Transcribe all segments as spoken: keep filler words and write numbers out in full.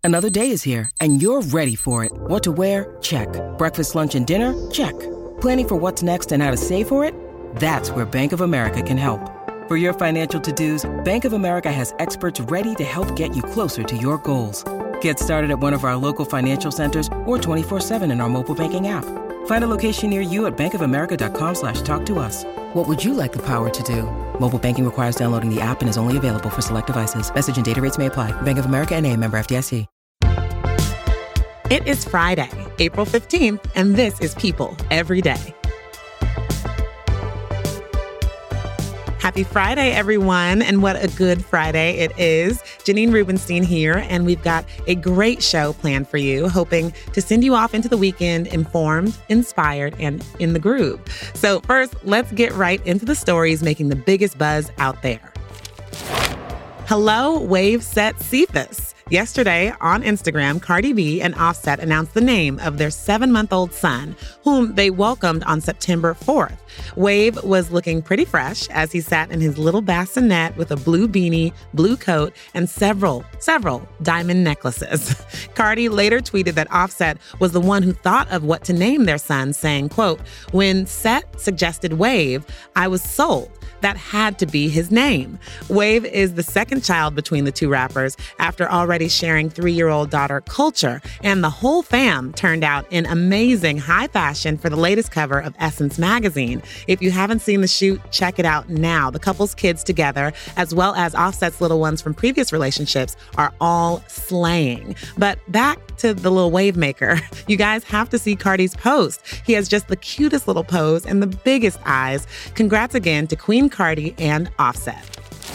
Another day is here, and you're ready for it. What to wear? Check. Breakfast, lunch, and dinner? Check. Planning for what's next and how to save for it? That's where Bank of America can help. For your financial to-dos, Bank of America has experts ready to help get you closer to your goals. Get started at one of our local financial centers or twenty-four seven in our mobile banking app. Find a location near you at bankofamerica.com slash talk to us. What would you like the power to do? Mobile banking requires downloading the app and is only available for select devices. Message and data rates may apply. Bank of America N A, member F D I C. It is Friday, April fifteenth, and this is People Every Day. Happy Friday, everyone, and what a good Friday it is. Janine Rubenstein here, and we've got a great show planned for you, hoping to send you off into the weekend informed, inspired, and in the groove. So first, let's get right into the stories making the biggest buzz out there. Hello, Wave Set Cephas. Yesterday on Instagram, Cardi B and Offset announced the name of their seven-month-old son, whom they welcomed on September fourth. Wave was looking pretty fresh as he sat in his little bassinet with a blue beanie, blue coat, and several, several diamond necklaces. Cardi later tweeted that Offset was the one who thought of what to name their son, saying, quote, "When Set suggested Wave, I was sold. That had to be his name." Wave is the second child between the two rappers after already sharing three-year-old daughter Culture, and the whole fam turned out in amazing high fashion for the latest cover of Essence magazine. If you haven't seen the shoot, check it out now. The couple's kids together, as well as Offset's little ones from previous relationships, are all slaying. But back to the little wave maker. You guys have to see Cardi's post. He has just the cutest little pose and the biggest eyes. Congrats again to Queen Cardi and Offset.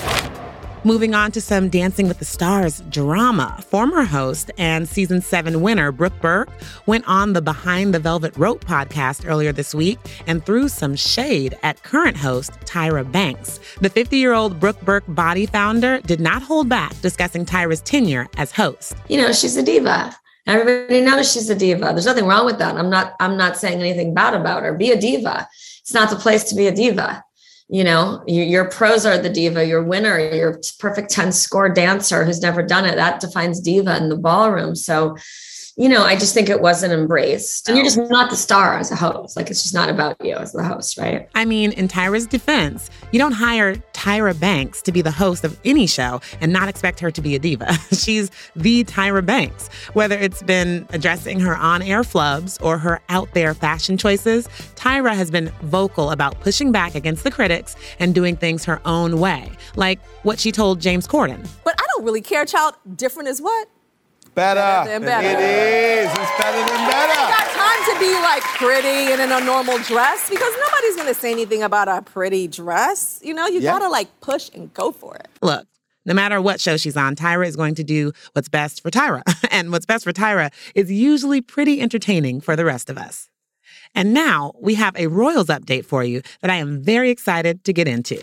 Moving on to some Dancing with the Stars drama. Former host and season seven winner Brooke Burke went on the Behind the Velvet Rope podcast earlier this week and threw some shade at current host Tyra Banks. The fifty-year-old Brooke Burke Body founder did not hold back discussing Tyra's tenure as host. You know, she's a diva. Everybody knows she's a diva. There's nothing wrong with that. I'm not, I'm not saying anything bad about her. Be a diva. It's not the place to be a diva. You know, your, your pros are the diva, your winner, your perfect ten score dancer who's never done it. That defines diva in the ballroom. So, you know, I just think it wasn't embraced. And you're just not the star as a host. Like, it's just not about you as the host, right? I mean, in Tyra's defense, you don't hire Tyra Banks to be the host of any show and not expect her to be a diva. She's the Tyra Banks. Whether it's been addressing her on-air flubs or her out-there fashion choices, Tyra has been vocal about pushing back against the critics and doing things her own way, like what she told James Corden. But I don't really care, child. Different is what? Better. Better than better. It is. It's better than better. I ain't got time to be like pretty and in a normal dress because nobody's going to say anything about a pretty dress. You know, you Yeah. got to like push and go for it. Look, no matter what show she's on, Tyra is going to do what's best for Tyra. And what's best for Tyra is usually pretty entertaining for the rest of us. And now we have a Royals update for you that I am very excited to get into.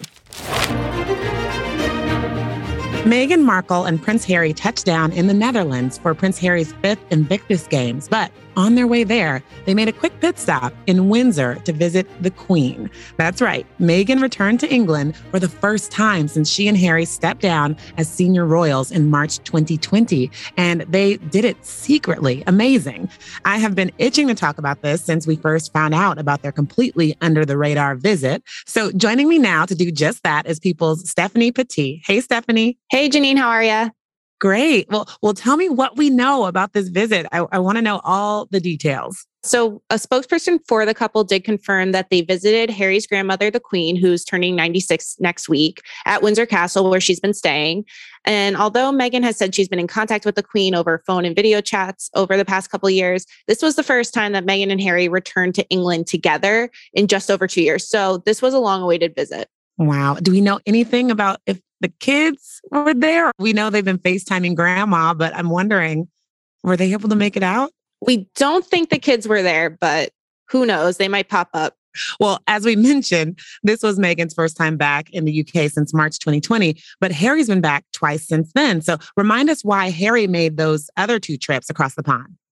Meghan Markle and Prince Harry touched down in the Netherlands for Prince Harry's fifth Invictus Games, but on their way there, they made a quick pit stop in Windsor to visit the Queen. That's right, Meghan returned to England for the first time since she and Harry stepped down as senior royals in March twenty twenty, and they did it secretly. Amazing. I have been itching to talk about this since we first found out about their completely under-the-radar visit. So joining me now to do just that is People's Stephanie Petit. Hey, Stephanie. Hey, Janine, how are you? Great. Well, well, tell me what we know about this visit. I, I want to know all the details. So a spokesperson for the couple did confirm that they visited Harry's grandmother, the Queen, who's turning ninety-six next week, at Windsor Castle, where she's been staying. And although Meghan has said she's been in contact with the Queen over phone and video chats over the past couple of years, this was the first time that Meghan and Harry returned to England together in just over two years. So this was a long-awaited visit. Wow. Do we know anything about if the kids were there? We know they've been FaceTiming grandma, but I'm wondering, were they able to make it out? We don't think the kids were there, but who knows? They might pop up. Well, as we mentioned, this was Meghan's first time back in the U K since March twenty twenty, but Harry's been back twice since then. So remind us why Harry made those other two trips across the pond.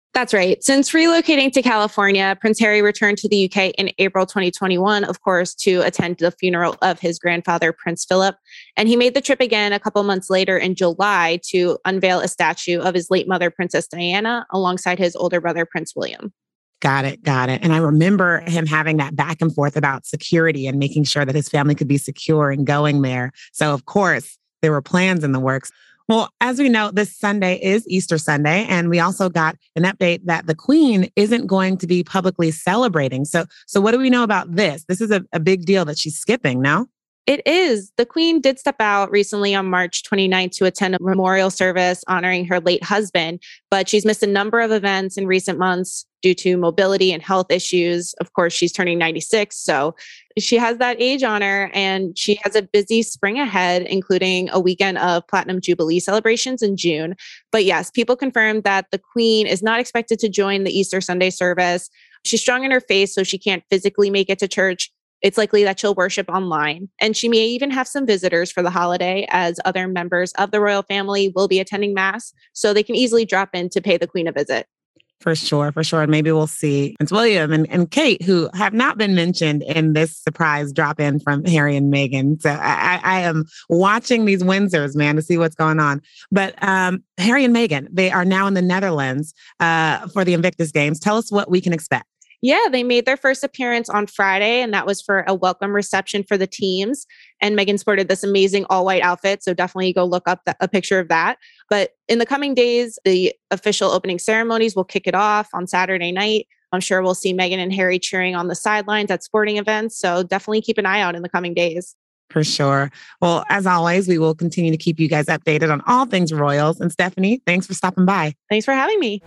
That's right. Since relocating to California, Prince Harry returned to the U K in April twenty twenty-one, of course, to attend the funeral of his grandfather, Prince Philip. And he made the trip again a couple months later in July to unveil a statue of his late mother, Princess Diana, alongside his older brother, Prince William. Got it. Got it. And I remember him having that back and forth about security and making sure that his family could be secure and going there. So, of course, there were plans in the works. Well, as we know, this Sunday is Easter Sunday, and we also got an update that the Queen isn't going to be publicly celebrating. So, so what do we know about this? This is a, a big deal that she's skipping, no? It is. The Queen did step out recently on March twenty-ninth to attend a memorial service honoring her late husband, but she's missed a number of events in recent months due to mobility and health issues. Of course, she's turning ninety-six, so she has that age on her, and she has a busy spring ahead, including a weekend of Platinum Jubilee celebrations in June. But yes, people confirmed that the Queen is not expected to join the Easter Sunday service. She's strong in her faith, so she can't physically make it to church. It's likely that she'll worship online, and she may even have some visitors for the holiday, as other members of the royal family will be attending Mass, so they can easily drop in to pay the Queen a visit. For sure, for sure. And maybe we'll see Prince William and, and Kate, who have not been mentioned in this surprise drop-in from Harry and Meghan. So I, I am watching these Windsors, man, to see what's going on. But um, Harry and Meghan, they are now in the Netherlands uh, for the Invictus Games. Tell us what we can expect. Yeah, they made their first appearance on Friday, and that was for a welcome reception for the teams. And Meghan sported this amazing all-white outfit, so definitely go look up the, a picture of that. But in the coming days, the official opening ceremonies will kick it off on Saturday night. I'm sure we'll see Meghan and Harry cheering on the sidelines at sporting events, so definitely keep an eye out in the coming days. For sure. Well, as always, we will continue to keep you guys updated on all things royals. And Stephanie, thanks for stopping by. Thanks for having me.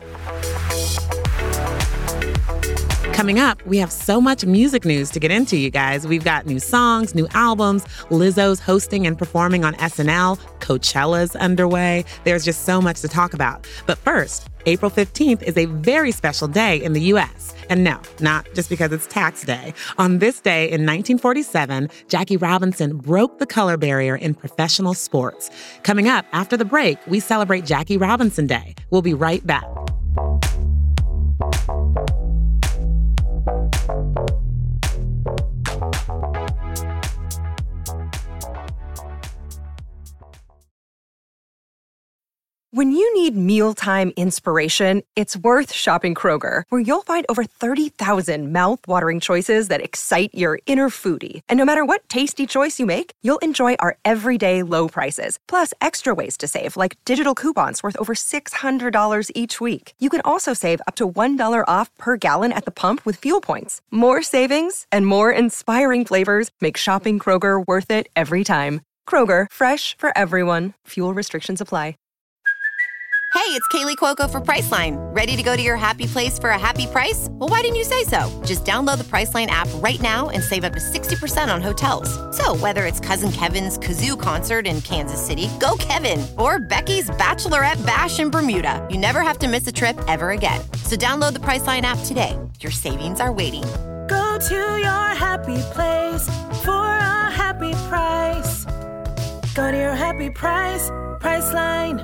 Coming up, we have so much music news to get into, you guys. We've got new songs, new albums, Lizzo's hosting and performing on S N L, Coachella's underway. There's just so much to talk about. But first, April fifteenth is a very special day in the U S. And no, not just because it's tax day. On this day in nineteen forty-seven, Jackie Robinson broke the color barrier in professional sports. Coming up after the break, we celebrate Jackie Robinson Day. We'll be right back. When you need mealtime inspiration, it's worth shopping Kroger, where you'll find over thirty thousand mouth-watering choices that excite your inner foodie. And no matter what tasty choice you make, you'll enjoy our everyday low prices, plus extra ways to save, like digital coupons worth over six hundred dollars each week. You can also save up to one dollar off per gallon at the pump with fuel points. More savings and more inspiring flavors make shopping Kroger worth it every time. Kroger, fresh for everyone. Fuel restrictions apply. Hey, it's Kaylee Cuoco for Priceline. Ready to go to your happy place for a happy price? Well, why didn't you say so? Just download the Priceline app right now and save up to sixty percent on hotels. So whether it's Cousin Kevin's Kazoo Concert in Kansas City, go Kevin, or Becky's Bachelorette Bash in Bermuda, you never have to miss a trip ever again. So download the Priceline app today. Your savings are waiting. Go to your happy place for a happy price. Go to your happy price, Priceline.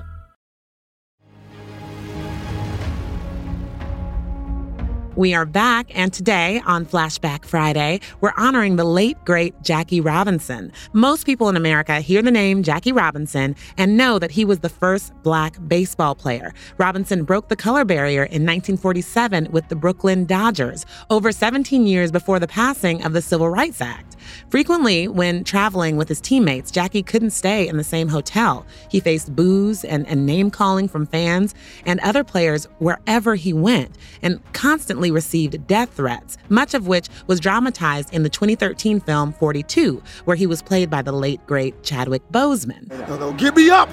We are back, and today on Flashback Friday, we're honoring the late, great Jackie Robinson. Most people in America hear the name Jackie Robinson and know that he was the first Black baseball player. Robinson broke the color barrier in nineteen forty-seven with the Brooklyn Dodgers, over seventeen years before the passing of the Civil Rights Act. Frequently, when traveling with his teammates, Jackie couldn't stay in the same hotel. He faced boos and, and name-calling from fans and other players wherever he went, and constantly received death threats, much of which was dramatized in the twenty thirteen film forty-two, where he was played by the late, great Chadwick Boseman. No, no, get me up!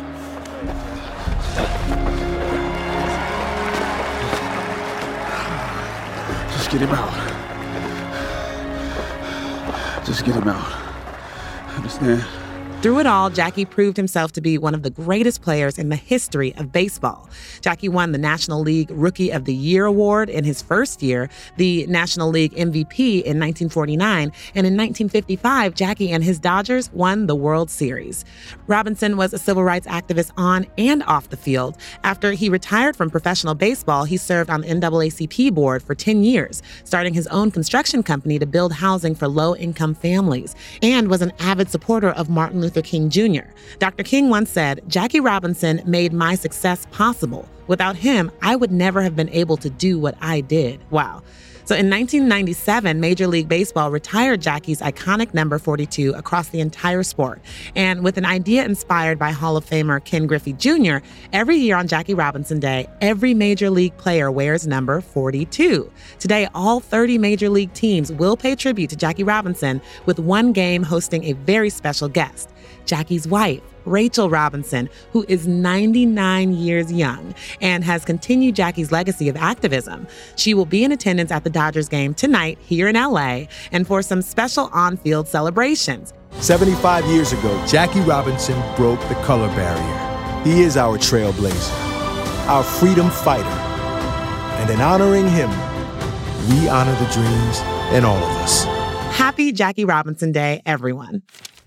Just get him out. Just get him out. Understand? Through it all, Jackie proved himself to be one of the greatest players in the history of baseball. Jackie won the National League Rookie of the Year award in his first year, the National League M V P in nineteen forty-nine, and in nineteen fifty-five, Jackie and his Dodgers won the World Series. Robinson was a civil rights activist on and off the field. After he retired from professional baseball, he served on the N double A C P board for ten years, starting his own construction company to build housing for low-income families, and was an avid supporter of Martin Luther King Junior Doctor King once said, "Jackie Robinson made my success possible. Without him, I would never have been able to do what I did." Wow. So in nineteen ninety-seven, Major League Baseball retired Jackie's iconic number forty-two across the entire sport. And with an idea inspired by Hall of Famer Ken Griffey Junior, every year on Jackie Robinson Day, every Major League player wears number forty-two. Today, all thirty Major League teams will pay tribute to Jackie Robinson, with one game hosting a very special guest, Jackie's wife, Rachel Robinson, who is ninety-nine years young and has continued Jackie's legacy of activism. She will be in attendance at the Dodgers game tonight here in L A and for some special on-field celebrations. seventy-five years ago, Jackie Robinson broke the color barrier. He is our trailblazer, our freedom fighter. And in honoring him, we honor the dreams in all of us. Happy Jackie Robinson Day, everyone.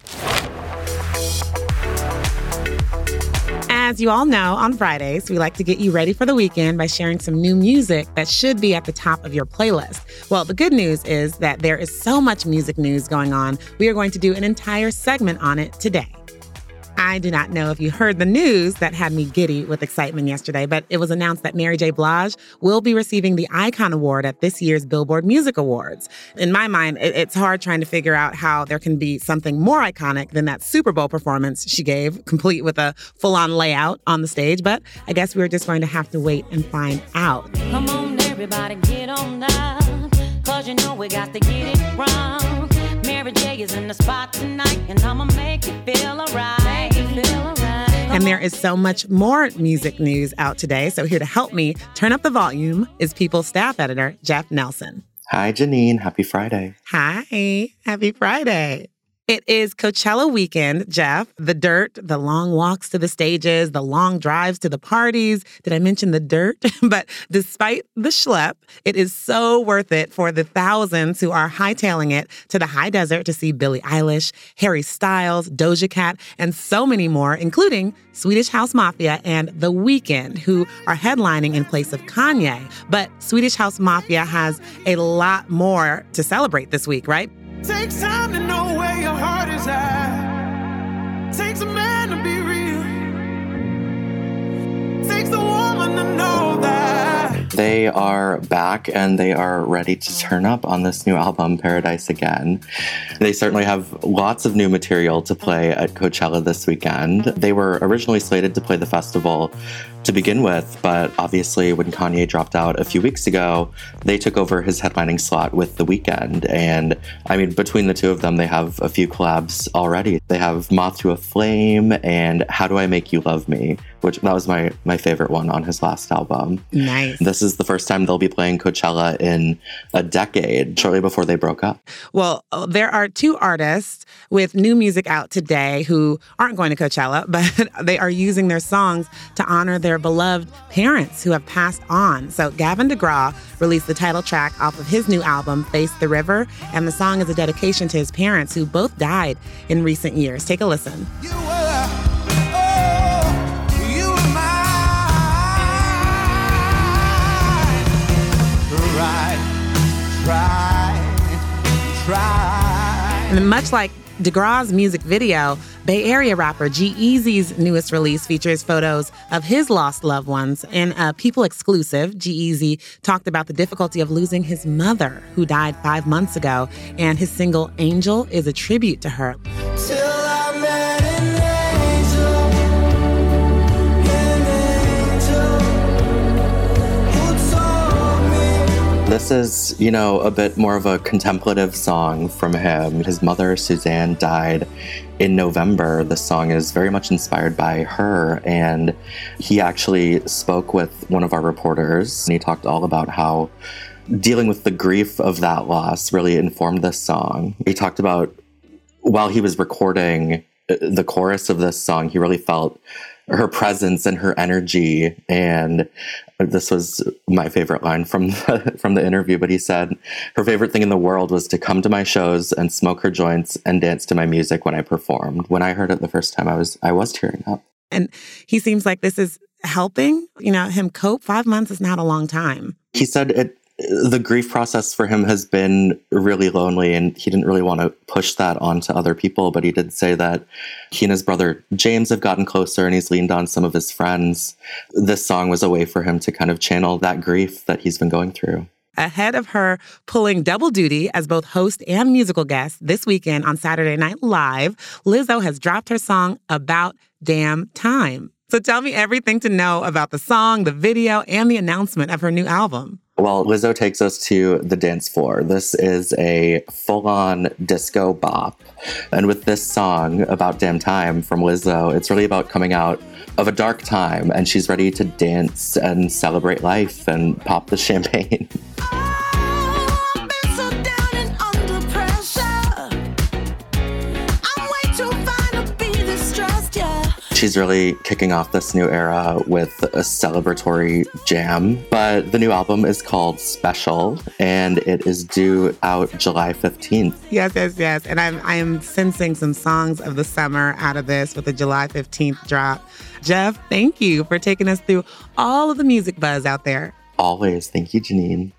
As you all know, on Fridays, we like to get you ready for the weekend by sharing some new music that should be at the top of your playlist. Well, the good news is that there is so much music news going on, we are going to do an entire segment on it today. I do not know if you heard the news that had me giddy with excitement yesterday, but it was announced that Mary J. Blige will be receiving the Icon Award at this year's Billboard Music Awards. In my mind, it's hard trying to figure out how there can be something more iconic than that Super Bowl performance she gave, complete with a full-on layout on the stage, but I guess we're just going to have to wait and find out. Come on, everybody, get on down, cause you know we got to get it wrong. Mary J is in the spot tonight, and I'ma make you feel alright. And there is so much more music news out today. So here to help me turn up the volume is People's staff editor, Jeff Nelson. Hi, Janine. Happy Friday. Hi. Happy Friday. It is Coachella weekend, Jeff. The dirt, the long walks to the stages, the long drives to the parties. Did I mention the dirt? But despite the schlep, it is so worth it for the thousands who are hightailing it to the high desert to see Billie Eilish, Harry Styles, Doja Cat, and so many more, including Swedish House Mafia and The Weeknd, who are headlining in place of Kanye. But Swedish House Mafia has a lot more to celebrate this week, right? Takes time to know where your heart is at. Takes a man to be real. Takes a woman to know that. They are back and they are ready to turn up on this new album, Paradise Again. They certainly have lots of new material to play at Coachella this weekend. They were originally slated to play the festival to begin with, but obviously when Kanye dropped out a few weeks ago, they took over his headlining slot with The Weeknd. And I mean, between the two of them, they have a few collabs already. They have Moth to a Flame and How Do I Make You Love Me, which that was my, my favorite one on his last album. Nice. This is the first time they'll be playing Coachella in a decade, shortly before they broke up. Well, there are two artists with new music out today who aren't going to Coachella, but they are using their songs to honor their beloved parents who have passed on. So Gavin DeGraw released the title track off of his new album, Face the River, and the song is a dedication to his parents who both died in recent years. Take a listen. You were, oh, you were mine. Try, try, try. And much like DeGraw's music video, Bay Area rapper G-Eazy's newest release features photos of his lost loved ones. In a People exclusive, G-Eazy talked about the difficulty of losing his mother, who died five months ago, and his single Angel is a tribute to her. Till I met an angel, an angel who told me. This is, you know, a bit more of a contemplative song from him. His mother, Suzanne, died in November. The song is very much inspired by her, and he actually spoke with one of our reporters, and he talked all about how dealing with the grief of that loss really informed this song. He talked about while he was recording the chorus of this song, he really felt her presence and her energy. And this was my favorite line from the, from the interview, but he said her favorite thing in the world was to come to my shows and smoke her joints and dance to my music when I performed. When I heard it the first time, I was I was tearing up. And he seems like this is helping, you know, him cope. Five months is not a long time. He said it. The grief process for him has been really lonely, and he didn't really want to push that onto other people. But he did say that he and his brother James have gotten closer, and he's leaned on some of his friends. This song was a way for him to kind of channel that grief that he's been going through. Ahead of her pulling double duty as both host and musical guest this weekend on Saturday Night Live, Lizzo has dropped her song About Damn Time. So tell me everything to know about the song, the video, and the announcement of her new album. Well, Lizzo takes us to the dance floor. This is a full-on disco bop. And with this song, About Damn Time, from Lizzo, it's really about coming out of a dark time, and she's ready to dance and celebrate life and pop the champagne. She's really kicking off this new era with a celebratory jam. But the new album is called Special, and it is due out July fifteenth. Yes, yes, yes. And I'm I'm sensing some songs of the summer out of this with the July fifteenth drop. Jeff, thank you for taking us through all of the music buzz out there. Always. Thank you, Janine.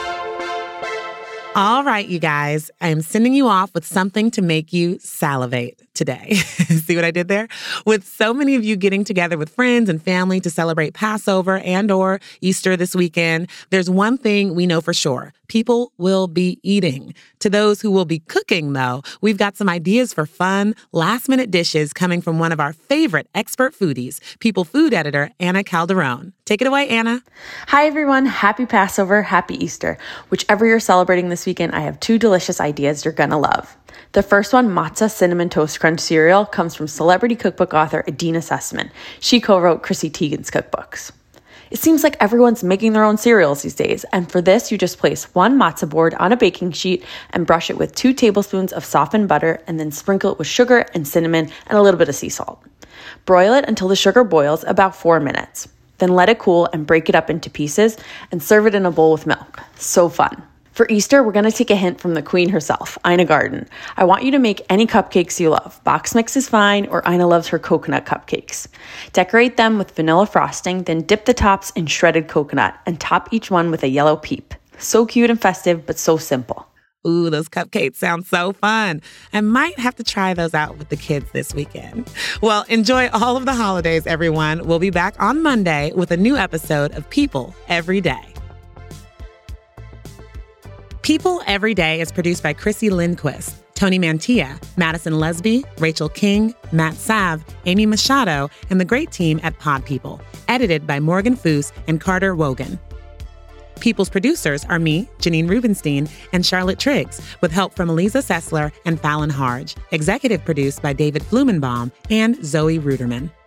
All right, you guys, I'm sending you off with something to make you salivate today. See what I did there? With so many of you getting together with friends and family to celebrate Passover and or Easter this weekend, there's one thing we know for sure. People will be eating. To those who will be cooking, though, we've got some ideas for fun, last-minute dishes coming from one of our favorite expert foodies, People food editor Anna Calderon. Take it away, Anna. Hi, everyone. Happy Passover, happy Easter. Whichever you're celebrating this weekend, I have two delicious ideas you're gonna love. The first one, Matzah Cinnamon Toast Crunch cereal, comes from celebrity cookbook author Adina Sussman. She co-wrote Chrissy Teigen's cookbooks. It seems like everyone's making their own cereals these days, and for this, you just place one matzah board on a baking sheet and brush it with two tablespoons of softened butter, and then sprinkle it with sugar and cinnamon and a little bit of sea salt. Broil it until the sugar boils, about four minutes. Then let it cool and break it up into pieces and serve it in a bowl with milk. So fun. For Easter, we're going to take a hint from the queen herself, Ina Garten. I want you to make any cupcakes you love. Box mix is fine, or Ina loves her coconut cupcakes. Decorate them with vanilla frosting, then dip the tops in shredded coconut and top each one with a yellow peep. So cute and festive, but so simple. Ooh, those cupcakes sound so fun. I might have to try those out with the kids this weekend. Well, enjoy all of the holidays, everyone. We'll be back on Monday with a new episode of People Every Day. People Every Day is produced by Chrissy Lindquist, Tony Mantilla, Madison Lesby, Rachel King, Matt Sav, Amy Machado, and the great team at Pod People. Edited by Morgan Foose and Carter Wogan. People's producers are me, Janine Rubenstein, and Charlotte Triggs, with help from Eliza Sessler and Fallon Harge. Executive produced by David Blumenbaum and Zoe Ruderman.